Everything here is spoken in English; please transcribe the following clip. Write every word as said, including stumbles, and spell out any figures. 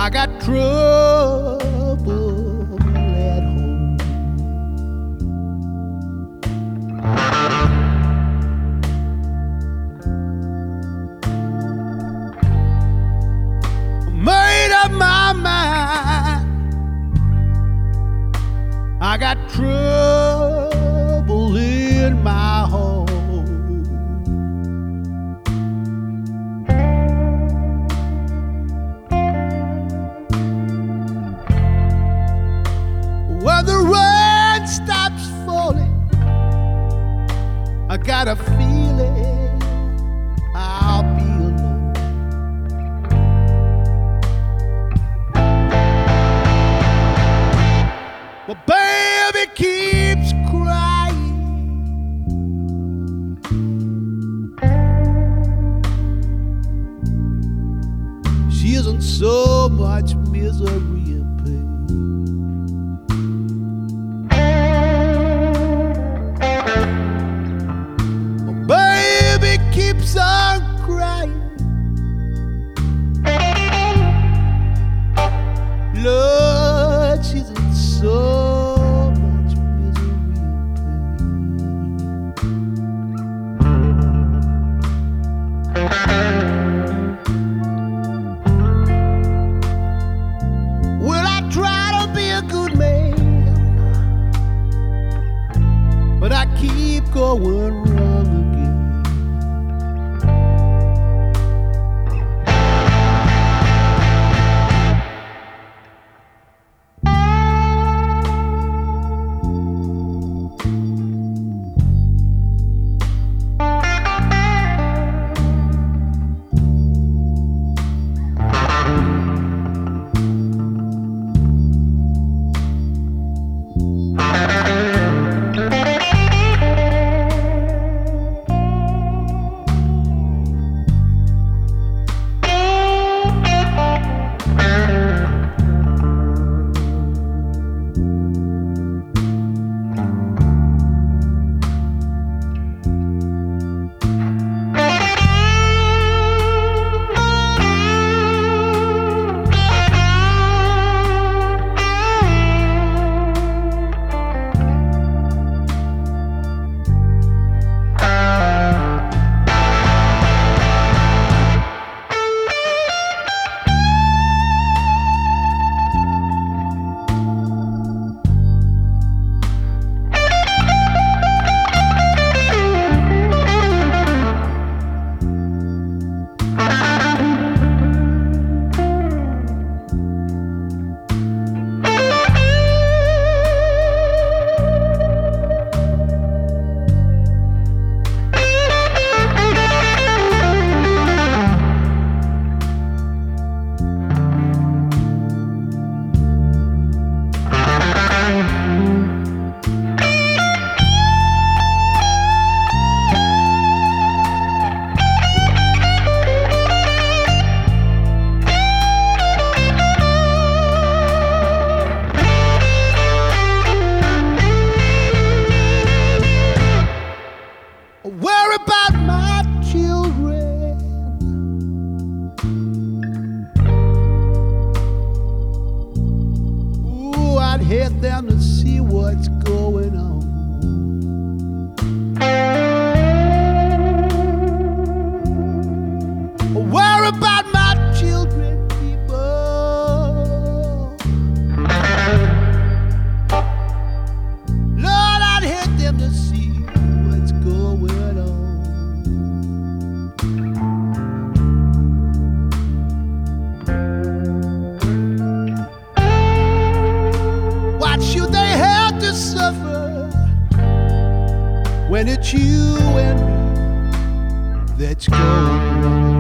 I got trouble at home. Made up my mind. I got trouble in my home. When the rain stops falling, I got a feeling I'll be alone. But baby keeps crying. She isn't so much misery and pain. Keeps on crying. Lord, she's in so much misery and pain. Well, I try to be a good man, but I keep going wrong again. Worry about my children. Ooh, I'd hate them to see what's going on. Worry about my children, people. Lord, I'd hate them to see what's going on. What should they have to suffer when it's you and me that's going wrong?